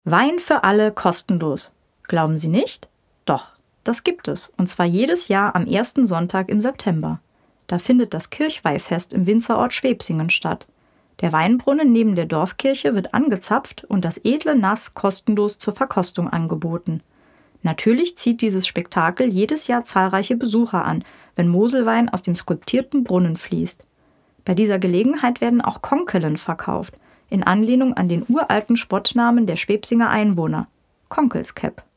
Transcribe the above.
Wein für alle kostenlos. Glauben Sie nicht? Doch, das gibt es. Und zwar jedes Jahr am ersten Sonntag im September. Da findet das Kirchweihfest im Winzerort Schwebsingen statt. Der Weinbrunnen neben der Dorfkirche wird angezapft und das edle Nass kostenlos zur Verkostung angeboten. Natürlich zieht dieses Spektakel jedes Jahr zahlreiche Besucher an, wenn Moselwein aus dem skulptierten Brunnen fließt. Bei dieser Gelegenheit werden auch Konkelen verkauft, in Anlehnung an den uralten Spottnamen der Schwebsinger Einwohner, Konkelskäpp.